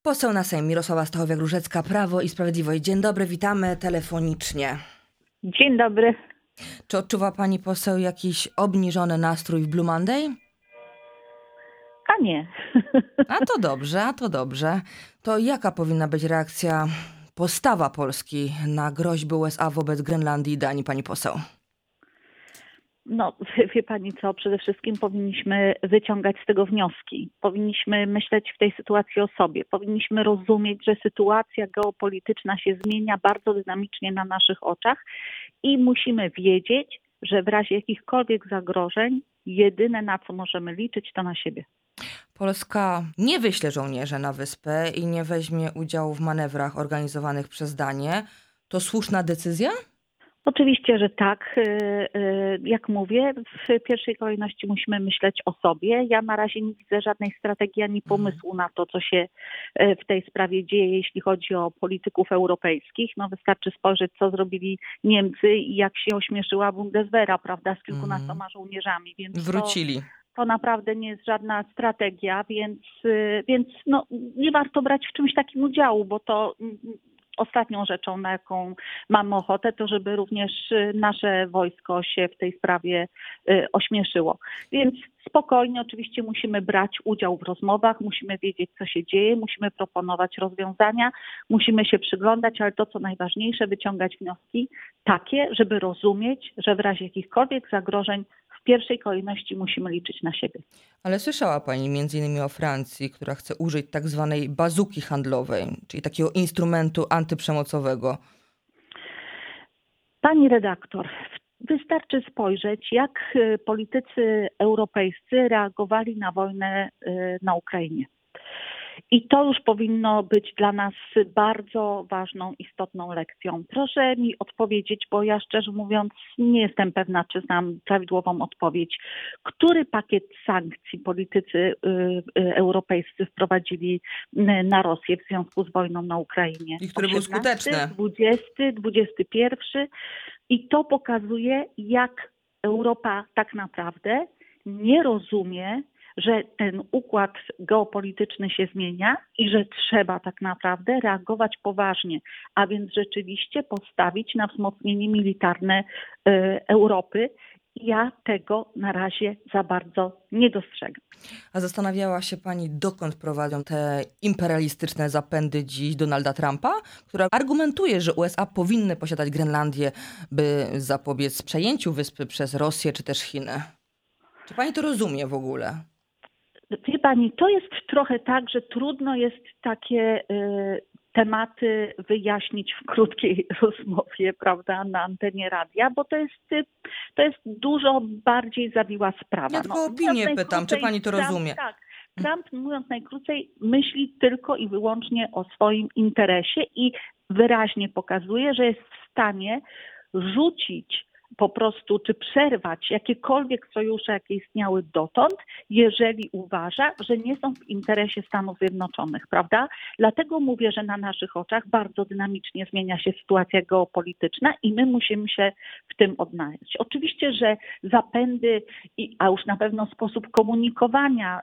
Poseł na Sejm Mirosława Stachowiak-Różecka, Prawo i Sprawiedliwość. Dzień dobry, witamy telefonicznie. Dzień dobry. Czy odczuwa pani poseł jakiś obniżony nastrój w Blue Monday? A nie. A to dobrze. To jaka powinna być reakcja, postawa Polski na groźby USA wobec Grenlandii i Danii, pani poseł? No, wie pani co, przede wszystkim powinniśmy wyciągać z tego wnioski. Powinniśmy myśleć w tej sytuacji o sobie. Powinniśmy rozumieć, że sytuacja geopolityczna się zmienia bardzo dynamicznie na naszych oczach i musimy wiedzieć, że w razie jakichkolwiek zagrożeń jedyne, na co możemy liczyć, to na siebie. Polska nie wyśle żołnierzy na wyspę i nie weźmie udziału w manewrach organizowanych przez Danię. To słuszna decyzja? Oczywiście, że tak. Jak mówię, w pierwszej kolejności musimy myśleć o sobie. Ja na razie nie widzę żadnej strategii ani pomysłu na to, co się w tej sprawie dzieje, jeśli chodzi o polityków europejskich. No wystarczy spojrzeć, co zrobili Niemcy i jak się ośmieszyła Bundeswehra, prawda, z kilkunastoma żołnierzami. Więc Wrócili. to naprawdę nie jest żadna strategia, więc no, nie warto brać w czymś takim udziału, bo to ostatnią rzeczą, na jaką mamy ochotę, to żeby również nasze wojsko się w tej sprawie ośmieszyło. Więc spokojnie oczywiście musimy brać udział w rozmowach, musimy wiedzieć, co się dzieje, musimy proponować rozwiązania, musimy się przyglądać, ale to, co najważniejsze, wyciągać wnioski takie, żeby rozumieć, że w razie jakichkolwiek zagrożeń w pierwszej kolejności musimy liczyć na siebie. Ale słyszała pani m.in. o Francji, która chce użyć tak zwanej bazuki handlowej, czyli takiego instrumentu antyprzemocowego. Pani redaktor, wystarczy spojrzeć, jak politycy europejscy reagowali na wojnę na Ukrainie. I to już powinno być dla nas bardzo ważną, istotną lekcją. Proszę mi odpowiedzieć, bo ja szczerze mówiąc nie jestem pewna, czy znam prawidłową odpowiedź. Który pakiet sankcji politycy europejscy wprowadzili na Rosję w związku z wojną na Ukrainie? I który był skuteczny. 20, 21. I to pokazuje, jak Europa tak naprawdę nie rozumie, że ten układ geopolityczny się zmienia i że trzeba tak naprawdę reagować poważnie, a więc rzeczywiście postawić na wzmocnienie militarne Europy. Ja tego na razie za bardzo nie dostrzegam. A zastanawiała się pani, dokąd prowadzą te imperialistyczne zapędy dziś Donalda Trumpa, która argumentuje, że USA powinny posiadać Grenlandię, by zapobiec przejęciu wyspy przez Rosję czy też Chiny. Czy pani to rozumie w ogóle? Wie pani, to jest trochę tak, że trudno jest takie tematy wyjaśnić w krótkiej rozmowie, prawda, na antenie radia, bo to jest dużo bardziej zawiła sprawa. Ja tylko o opinię pytam, czy pani to rozumie? Tak. Trump, mówiąc najkrócej, myśli tylko i wyłącznie o swoim interesie i wyraźnie pokazuje, że jest w stanie rzucić po prostu, czy przerwać jakiekolwiek sojusze, jakie istniały dotąd, jeżeli uważa, że nie są w interesie Stanów Zjednoczonych, prawda? Dlatego mówię, że na naszych oczach bardzo dynamicznie zmienia się sytuacja geopolityczna i my musimy się w tym odnaleźć. Oczywiście, że zapędy, a już na pewno sposób komunikowania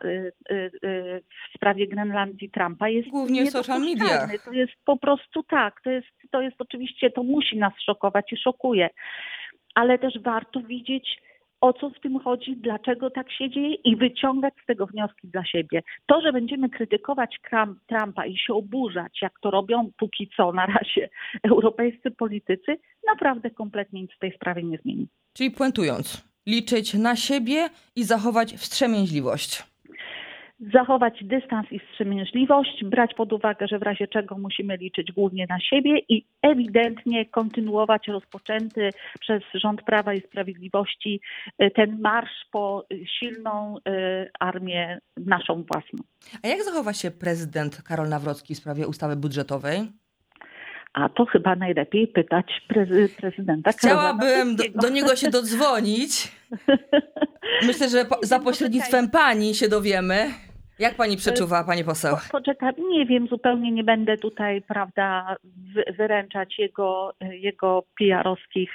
w sprawie Grenlandii Trumpa jest głównie w social mediach. To jest po prostu tak, to jest oczywiście, to musi nas szokować i szokuje. Ale też warto widzieć, o co w tym chodzi, dlaczego tak się dzieje i wyciągać z tego wnioski dla siebie. To, że będziemy krytykować Trumpa i się oburzać, jak to robią póki co na razie europejscy politycy, naprawdę kompletnie nic w tej sprawie nie zmieni. Czyli puentując, liczyć na siebie i zachować wstrzemięźliwość. Zachować dystans i wstrzemięźliwość, brać pod uwagę, że w razie czego musimy liczyć głównie na siebie i ewidentnie kontynuować rozpoczęty przez rząd Prawa i Sprawiedliwości ten marsz po silną armię naszą własną. A jak zachowa się prezydent Karol Nawrocki w sprawie ustawy budżetowej? A to chyba najlepiej pytać prezydenta. Chciałabym do niego się dodzwonić. Myślę, że za pośrednictwem pani się dowiemy. Jak pani przeczuwa, pani poseł? Poczekam, nie wiem, zupełnie nie będę tutaj, prawda, wyręczać jego PR-owskich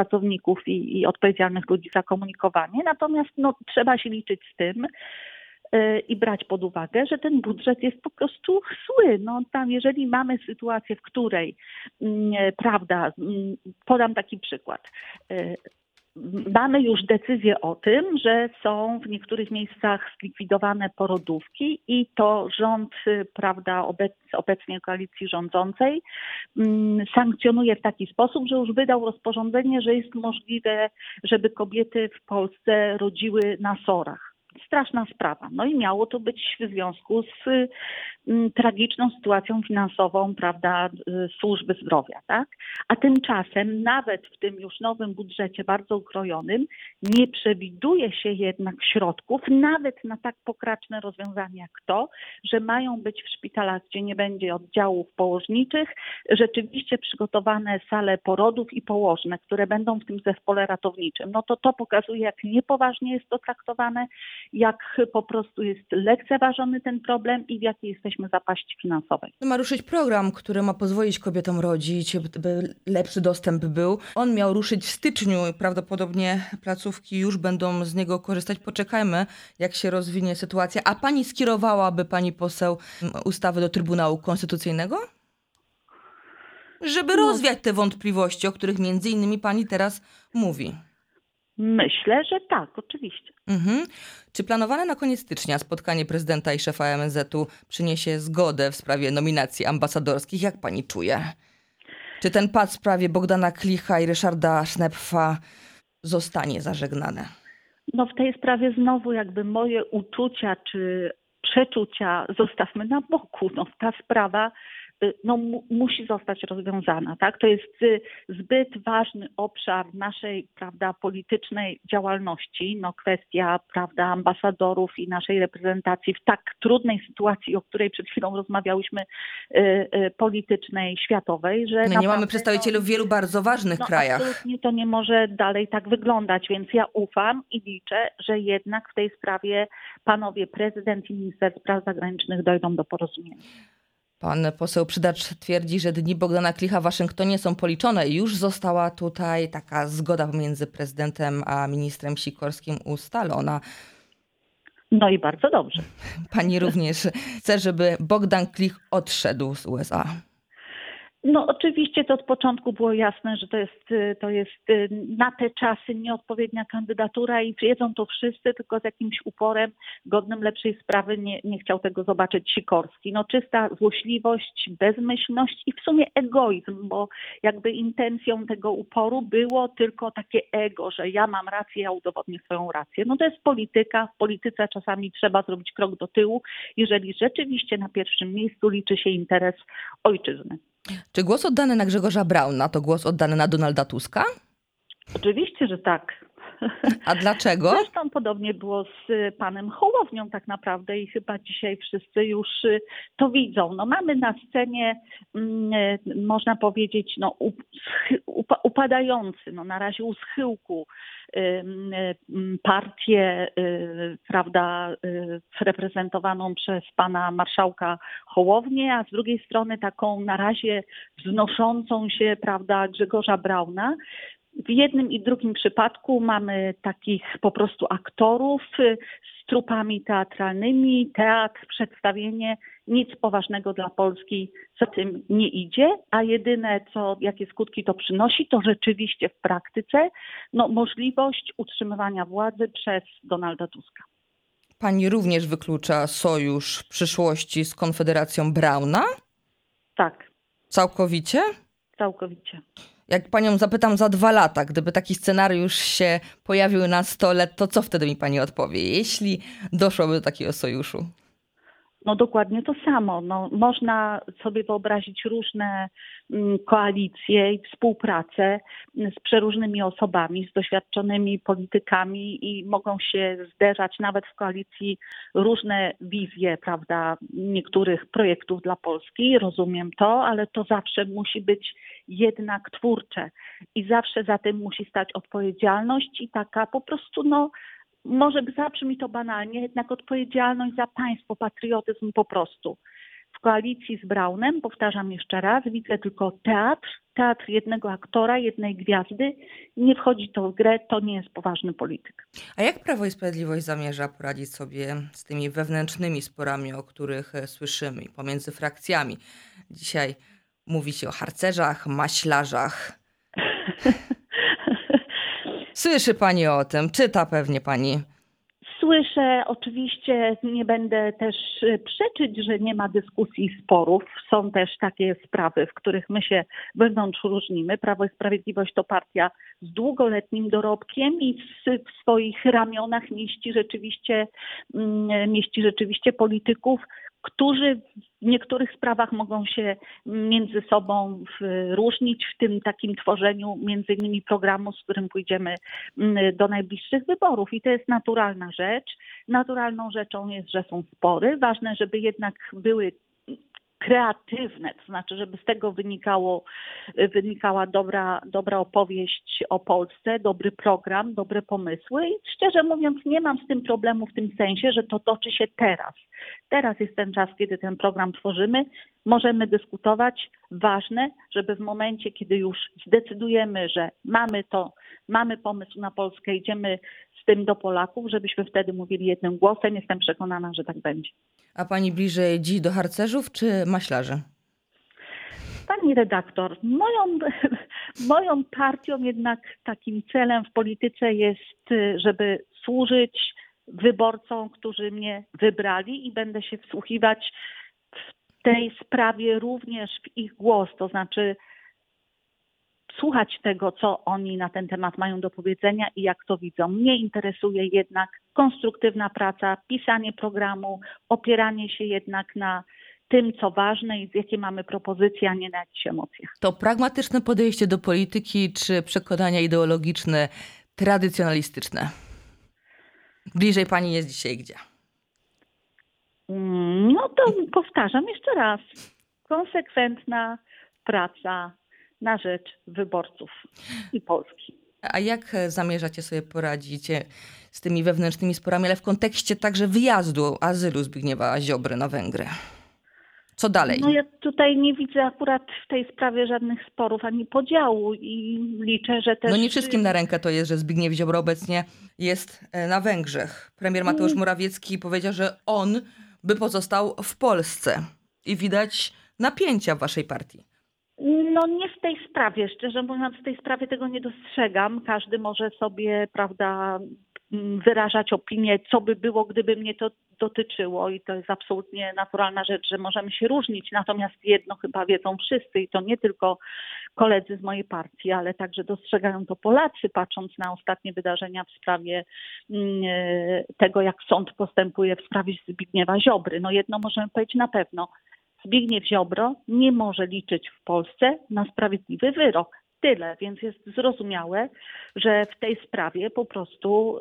współpracowników i odpowiedzialnych ludzi za komunikowanie. Natomiast no, trzeba się liczyć z tym, i brać pod uwagę, że ten budżet jest po prostu zły. No tam, jeżeli mamy sytuację, w której, prawda, podam taki przykład. Mamy już decyzję o tym, że są w niektórych miejscach zlikwidowane porodówki i to rząd, prawda, obecnie koalicji rządzącej sankcjonuje w taki sposób, że już wydał rozporządzenie, że jest możliwe, żeby kobiety w Polsce rodziły na SOR-ach. Straszna sprawa. No i miało to być w związku z tragiczną sytuacją finansową, prawda, służby zdrowia, tak? A tymczasem nawet w tym już nowym budżecie bardzo ukrojonym nie przewiduje się jednak środków nawet na tak pokraczne rozwiązania jak to, że mają być w szpitalach, gdzie nie będzie oddziałów położniczych, rzeczywiście przygotowane sale porodów i położne, które będą w tym zespole ratowniczym. No to pokazuje, jak niepoważnie jest to traktowane, jak po prostu jest lekceważony ten problem i w jakiej jesteśmy zapaści finansowej. Ma ruszyć program, który ma pozwolić kobietom rodzić, by lepszy dostęp był. On miał ruszyć w styczniu i prawdopodobnie placówki już będą z niego korzystać. Poczekajmy, jak się rozwinie sytuacja. A pani skierowałaby, pani poseł, ustawy do Trybunału Konstytucyjnego? Żeby rozwiać te wątpliwości, o których między innymi pani teraz mówi. Myślę, że tak, oczywiście. Czy planowane na koniec stycznia spotkanie prezydenta i szefa MSZ-u przyniesie zgodę w sprawie nominacji ambasadorskich? Jak pani czuje? Czy ten pad w sprawie Bogdana Klicha i Ryszarda Sznepfa zostanie zażegnany? No w tej sprawie znowu jakby moje uczucia czy przeczucia zostawmy na boku. No ta sprawa musi zostać rozwiązana, tak? To jest zbyt ważny obszar naszej, prawda, politycznej działalności, no kwestia, prawda, ambasadorów i naszej reprezentacji w tak trudnej sytuacji, o której przed chwilą rozmawiałyśmy, politycznej, światowej, że nie mamy przedstawicieli w wielu bardzo ważnych krajach. Absolutnie to nie może dalej tak wyglądać, więc ja ufam i liczę, że jednak w tej sprawie panowie prezydent i minister spraw zagranicznych dojdą do porozumienia. Pan poseł Przydacz twierdzi, że dni Bogdana Klicha w Waszyngtonie są policzone i już została tutaj taka zgoda pomiędzy prezydentem a ministrem Sikorskim ustalona. No i bardzo dobrze. Pani również chce, żeby Bogdan Klich odszedł z USA. No oczywiście to od początku było jasne, że to jest na te czasy nieodpowiednia kandydatura i wiedzą to wszyscy, tylko z jakimś uporem godnym lepszej sprawy nie chciał tego zobaczyć Sikorski. No czysta złośliwość, bezmyślność i w sumie egoizm, bo jakby intencją tego uporu było tylko takie ego, że ja mam rację, ja udowodnię swoją rację. No to jest polityka, w polityce czasami trzeba zrobić krok do tyłu, jeżeli rzeczywiście na pierwszym miejscu liczy się interes ojczyzny. Czy głos oddany na Grzegorza Brauna to głos oddany na Donalda Tuska? Oczywiście, że tak. A dlaczego? Zresztą podobnie było z panem Hołownią tak naprawdę i chyba dzisiaj wszyscy już to widzą. No mamy na scenie, można powiedzieć, upadający, na razie u schyłku partię, prawda, reprezentowaną przez pana marszałka Hołownię, a z drugiej strony taką na razie wznoszącą się, prawda, Grzegorza Brauna. W jednym i drugim przypadku mamy takich po prostu aktorów z trupami teatralnymi, teatr, przedstawienie, nic poważnego dla Polski za tym nie idzie, a jedyne, jakie skutki to przynosi, to rzeczywiście w praktyce możliwość utrzymywania władzy przez Donalda Tuska. Pani również wyklucza sojusz w przyszłości z Konfederacją Brauna? Tak. Całkowicie? Całkowicie. Jak panią zapytam za 2 lata, gdyby taki scenariusz się pojawił na stole, to co wtedy mi pani odpowie, jeśli doszłoby do takiego sojuszu? No dokładnie to samo. Można sobie wyobrazić różne koalicje i współpracę z przeróżnymi osobami, z doświadczonymi politykami i mogą się zderzać nawet w koalicji różne wizje, prawda, niektórych projektów dla Polski. Rozumiem to, ale to zawsze musi być jednak twórcze i zawsze za tym musi stać odpowiedzialność i taka po prostu może zabrzmi to banalnie, jednak odpowiedzialność za państwo, patriotyzm po prostu. W koalicji z Braunem, powtarzam jeszcze raz, widzę tylko teatr jednego aktora, jednej gwiazdy. Nie wchodzi to w grę, to nie jest poważny polityk. A jak Prawo i Sprawiedliwość zamierza poradzić sobie z tymi wewnętrznymi sporami, o których słyszymy pomiędzy frakcjami? Dzisiaj mówi się o harcerzach, maślarzach. Słyszy pani o tym, czyta pewnie pani. Słyszę, oczywiście nie będę też przeczyć, że nie ma dyskusji i sporów. Są też takie sprawy, w których my się wewnątrz różnimy. Prawo i Sprawiedliwość to partia z długoletnim dorobkiem i w swoich ramionach mieści rzeczywiście polityków, którzy w niektórych sprawach mogą się między sobą różnić w tym takim tworzeniu między innymi programu, z którym pójdziemy do najbliższych wyborów. I to jest naturalna rzecz. Naturalną rzeczą jest, że są spory. Ważne, żeby jednak były kreatywne, to znaczy, żeby z tego wynikała dobra opowieść o Polsce, dobry program, dobre pomysły i szczerze mówiąc nie mam z tym problemu w tym sensie, że to toczy się teraz. Teraz jest ten czas, kiedy ten program tworzymy, możemy dyskutować. Ważne, żeby w momencie, kiedy już zdecydujemy, że mamy pomysł na Polskę, idziemy z tym do Polaków, żebyśmy wtedy mówili jednym głosem. Jestem przekonana, że tak będzie. A pani bliżej dziś do harcerzów czy maślarzy? Pani redaktor, moją partią jednak takim celem w polityce jest, żeby służyć wyborcom, którzy mnie wybrali i będę się wsłuchiwać w tej sprawie również w ich głos, to znaczy słuchać tego, co oni na ten temat mają do powiedzenia i jak to widzą. Mnie interesuje jednak konstruktywna praca, pisanie programu, opieranie się jednak na tym, co ważne i jakie mamy propozycje, a nie na jakichś emocjach. To pragmatyczne podejście do polityki czy przekonania ideologiczne, tradycjonalistyczne? Bliżej pani jest dzisiaj gdzie? No to powtarzam jeszcze raz. Konsekwentna praca na rzecz wyborców i Polski. A jak zamierzacie sobie poradzić z tymi wewnętrznymi sporami, ale w kontekście także wyjazdu, azylu Zbigniewa Ziobry na Węgry? Co dalej? No ja tutaj nie widzę akurat w tej sprawie żadnych sporów ani podziału i liczę, że też... No nie wszystkim na rękę to jest, że Zbigniew Ziobro obecnie jest na Węgrzech. Premier Mateusz Morawiecki powiedział, że on by pozostał w Polsce. I widać napięcia w waszej partii. No nie w tej sprawie, szczerze mówiąc w tej sprawie tego nie dostrzegam. Każdy może sobie, prawda, wyrażać opinię, co by było, gdyby mnie to dotyczyło i to jest absolutnie naturalna rzecz, że możemy się różnić. Natomiast jedno chyba wiedzą wszyscy i to nie tylko koledzy z mojej partii, ale także dostrzegają to Polacy, patrząc na ostatnie wydarzenia w sprawie tego, jak sąd postępuje w sprawie Zbigniewa Ziobry. No jedno możemy powiedzieć na pewno. Zbigniew Ziobro nie może liczyć w Polsce na sprawiedliwy wyrok. Tyle, więc jest zrozumiałe, że w tej sprawie po prostu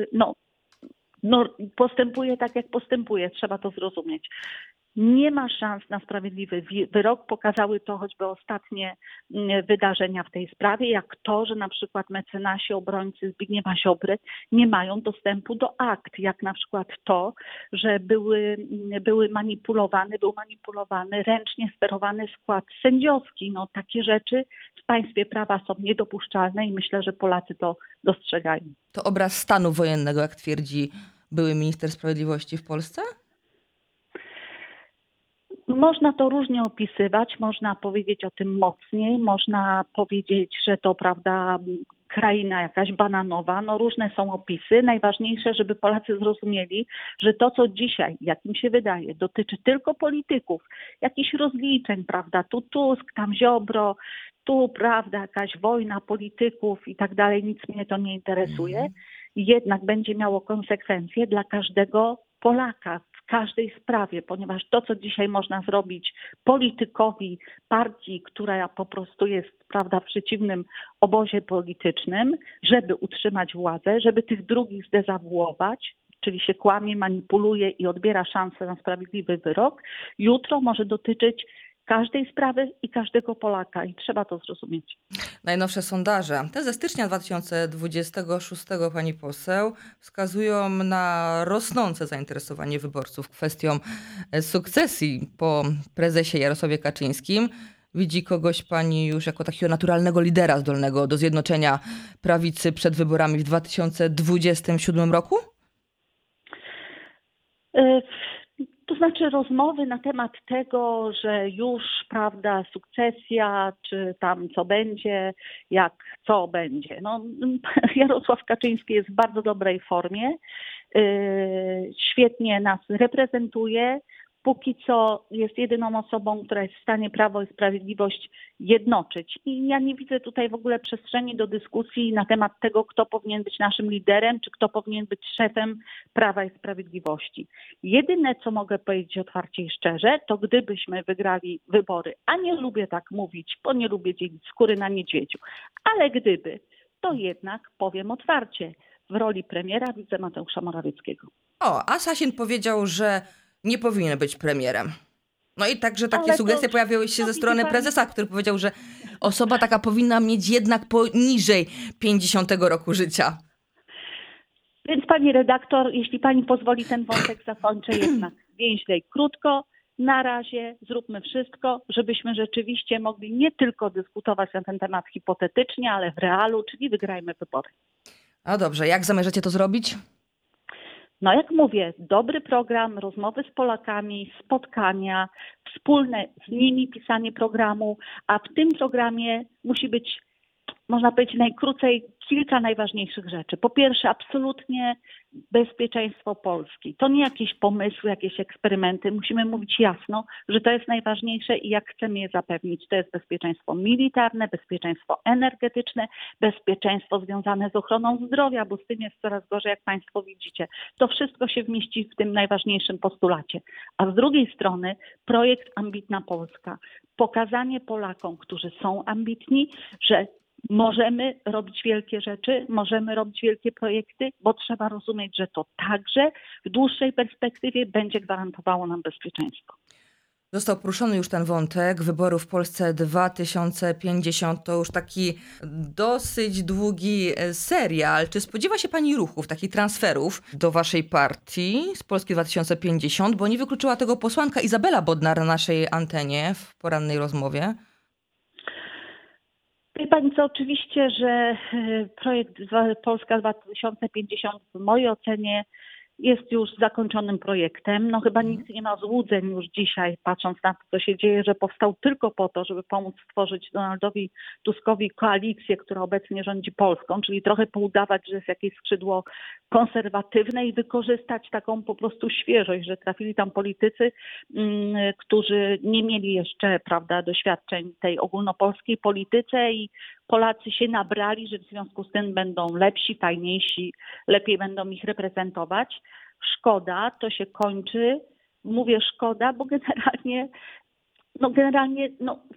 postępuje tak, jak postępuje. Trzeba to zrozumieć. Nie ma szans na sprawiedliwy wyrok. Pokazały to choćby ostatnie wydarzenia w tej sprawie, jak to, że na przykład mecenasi, obrońcy Zbigniewa Ziobry nie mają dostępu do akt, jak na przykład to, że był manipulowany ręcznie sterowany skład sędziowski. No, takie rzeczy w państwie prawa są niedopuszczalne i myślę, że Polacy to dostrzegają. To obraz stanu wojennego, jak twierdzi były minister sprawiedliwości w Polsce? Można to różnie opisywać, można powiedzieć o tym mocniej, można powiedzieć, że to, prawda, kraina jakaś bananowa, no różne są opisy. Najważniejsze, żeby Polacy zrozumieli, że to, co dzisiaj, jak im się wydaje, dotyczy tylko polityków, jakichś rozliczeń, prawda, tu Tusk, tam Ziobro, tu, prawda, jakaś wojna polityków i tak dalej, nic mnie to nie interesuje, jednak będzie miało konsekwencje dla każdego Polaka w każdej sprawie, ponieważ to, co dzisiaj można zrobić politykowi partii, która po prostu jest, prawda, w przeciwnym obozie politycznym, żeby utrzymać władzę, żeby tych drugich zdezawuować, czyli się kłamie, manipuluje i odbiera szansę na sprawiedliwy wyrok, jutro może dotyczyć każdej sprawy i każdego Polaka i trzeba to zrozumieć. Najnowsze sondaże, te ze stycznia 2026, pani poseł, wskazują na rosnące zainteresowanie wyborców kwestią sukcesji po prezesie Jarosławie Kaczyńskim. Widzi kogoś pani już jako takiego naturalnego lidera zdolnego do zjednoczenia prawicy przed wyborami w 2027 roku? To znaczy rozmowy na temat tego, że już, prawda, sukcesja, czy tam co będzie, jak co będzie. No, Jarosław Kaczyński jest w bardzo dobrej formie, świetnie nas reprezentuje. Póki co jest jedyną osobą, która jest w stanie Prawo i Sprawiedliwość jednoczyć. I ja nie widzę tutaj w ogóle przestrzeni do dyskusji na temat tego, kto powinien być naszym liderem, czy kto powinien być szefem Prawa i Sprawiedliwości. Jedyne, co mogę powiedzieć otwarcie i szczerze, to gdybyśmy wygrali wybory, a nie lubię tak mówić, bo nie lubię dzielić skóry na niedźwiedziu, ale gdyby, to jednak powiem otwarcie, w roli premiera widzę Mateusza Morawieckiego. A Sasin powiedział, że nie powinien być premierem. No i także takie Ale sugestie to, pojawiły się ze widzi strony pani, prezesa, który powiedział, że osoba taka powinna mieć jednak poniżej 50 roku życia. Więc pani redaktor, jeśli pani pozwoli, ten wątek zakończę jednak więźle i krótko. Na razie zróbmy wszystko, żebyśmy rzeczywiście mogli nie tylko dyskutować na ten temat hipotetycznie, ale w realu, czyli wygrajmy wybory. A dobrze, jak zamierzacie to zrobić? No jak mówię, dobry program, rozmowy z Polakami, spotkania, wspólne z nimi pisanie programu, a w tym programie musi być, można powiedzieć najkrócej, kilka najważniejszych rzeczy. Po pierwsze, absolutnie bezpieczeństwo Polski. To nie jakieś pomysły, jakieś eksperymenty. Musimy mówić jasno, że to jest najważniejsze i jak chcemy je zapewnić. To jest bezpieczeństwo militarne, bezpieczeństwo energetyczne, bezpieczeństwo związane z ochroną zdrowia, bo z tym jest coraz gorzej, jak państwo widzicie. To wszystko się mieści w tym najważniejszym postulacie. A z drugiej strony projekt Ambitna Polska. Pokazanie Polakom, którzy są ambitni, że możemy robić wielkie rzeczy, możemy robić wielkie projekty, bo trzeba rozumieć, że to także w dłuższej perspektywie będzie gwarantowało nam bezpieczeństwo. Został poruszony już ten wątek wyborów w Polsce 2050. To już taki dosyć długi serial. Czy spodziewa się pani ruchów, takich transferów do waszej partii z Polski 2050? Bo nie wykluczyła tego posłanka Izabela Bodnar na naszej antenie w porannej rozmowie. Wie pani co, oczywiście, że projekt Polska 2050 w mojej ocenie jest już zakończonym projektem. No chyba nikt nie ma złudzeń już dzisiaj, patrząc na to, co się dzieje, że powstał tylko po to, żeby pomóc stworzyć Donaldowi Tuskowi koalicję, która obecnie rządzi Polską, czyli trochę poudawać, że jest jakieś skrzydło konserwatywne i wykorzystać taką po prostu świeżość, że trafili tam politycy, którzy nie mieli jeszcze, prawda, doświadczeń tej ogólnopolskiej polityce i Polacy się nabrali, że w związku z tym będą lepsi, fajniejsi, lepiej będą ich reprezentować. Szkoda, to się kończy. Mówię szkoda, bo generalnie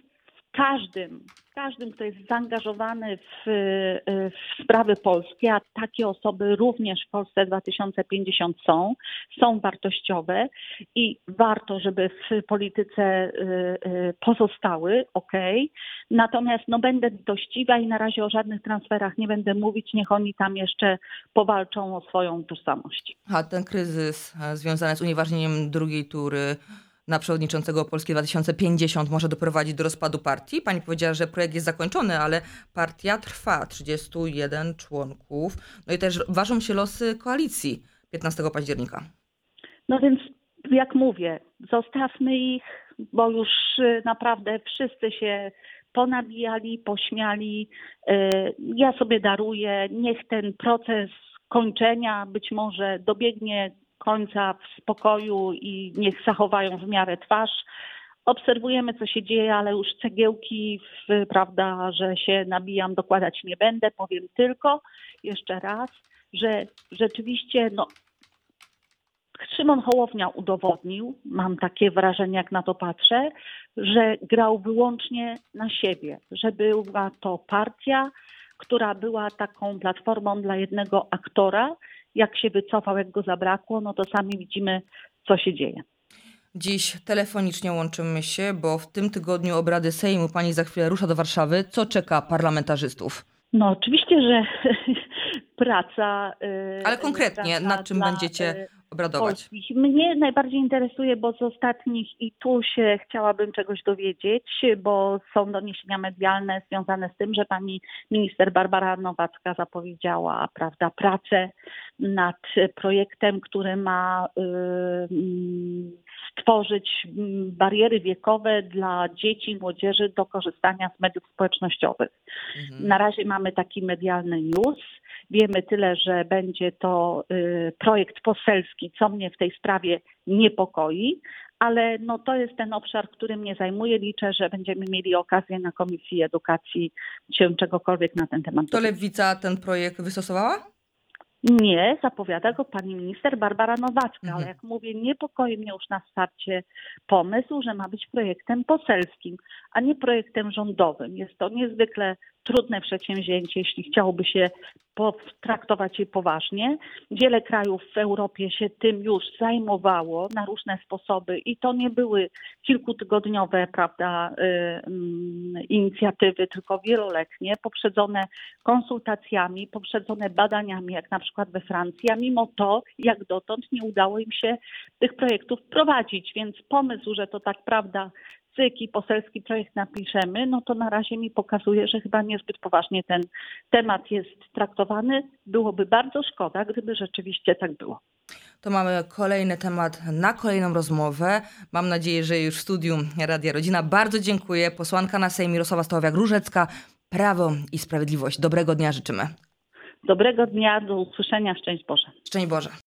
każdym, kto jest zaangażowany w sprawy polskie, a takie osoby również w Polsce 2050 są wartościowe i warto, żeby w polityce pozostały, okej. Natomiast będę litościwa i na razie o żadnych transferach nie będę mówić, niech oni tam jeszcze powalczą o swoją tożsamość. A ten kryzys związany z unieważnieniem drugiej tury na przewodniczącego Polski 2050 może doprowadzić do rozpadu partii? Pani powiedziała, że projekt jest zakończony, ale partia trwa, 31 członków. No i też ważą się losy koalicji 15 października. No więc jak mówię, zostawmy ich, bo już naprawdę wszyscy się ponabijali, pośmiali. Ja sobie daruję, niech ten proces kończenia być może dobiegnie końca w spokoju i niech zachowają w miarę twarz. Obserwujemy, co się dzieje, ale już cegiełki, prawda, że się nabijam, dokładać nie będę. Powiem tylko jeszcze raz, że rzeczywiście Szymon Hołownia udowodnił, mam takie wrażenie, jak na to patrzę, że grał wyłącznie na siebie, że była to partia, która była taką platformą dla jednego aktora. Jak się wycofał, jak go zabrakło, to sami widzimy, co się dzieje. Dziś telefonicznie łączymy się, bo w tym tygodniu obrady Sejmu pani za chwilę rusza do Warszawy. Co czeka parlamentarzystów? No oczywiście, że praca. Ale konkretnie, praca nad czym dla, będziecie obradować? Polskich. Mnie najbardziej interesuje, bo z ostatnich i tu się chciałabym czegoś dowiedzieć, bo są doniesienia medialne związane z tym, że pani minister Barbara Nowacka zapowiedziała, prawda, pracę nad projektem, który ma stworzyć bariery wiekowe dla dzieci i młodzieży do korzystania z mediów społecznościowych. Na razie mamy taki medialny news. Wiemy tyle, że będzie to projekt poselski, co mnie w tej sprawie niepokoi, ale no to jest ten obszar, który mnie zajmuje. Liczę, że będziemy mieli okazję na Komisji Edukacji się czegokolwiek na ten temat To dowiedzieć. Lewica ten projekt wystosowała? Nie, zapowiada go pani minister Barbara Nowacka, ale jak mówię, niepokoi mnie już na starcie pomysł, że ma być projektem poselskim, a nie projektem rządowym. Jest to niezwykle trudne przedsięwzięcie, jeśli chciałoby się potraktować je poważnie. Wiele krajów w Europie się tym już zajmowało na różne sposoby i to nie były kilkutygodniowe, prawda, inicjatywy, tylko wieloletnie, poprzedzone konsultacjami, poprzedzone badaniami, jak na przykład we Francji, a mimo to, jak dotąd nie udało im się tych projektów wprowadzić, więc pomysł, że to tak prawda cyk i poselski projekt napiszemy, no to na razie mi pokazuje, że chyba niezbyt poważnie ten temat jest traktowany. Byłoby bardzo szkoda, gdyby rzeczywiście tak było. To mamy kolejny temat na kolejną rozmowę. Mam nadzieję, że już w studiu Radia Rodzina. Bardzo dziękuję. Posłanka na Sejm Mirosława Stachowiak-Różecka, Prawo i Sprawiedliwość. Dobrego dnia życzymy. Dobrego dnia, do usłyszenia, szczęść Boże. Szczęść Boże.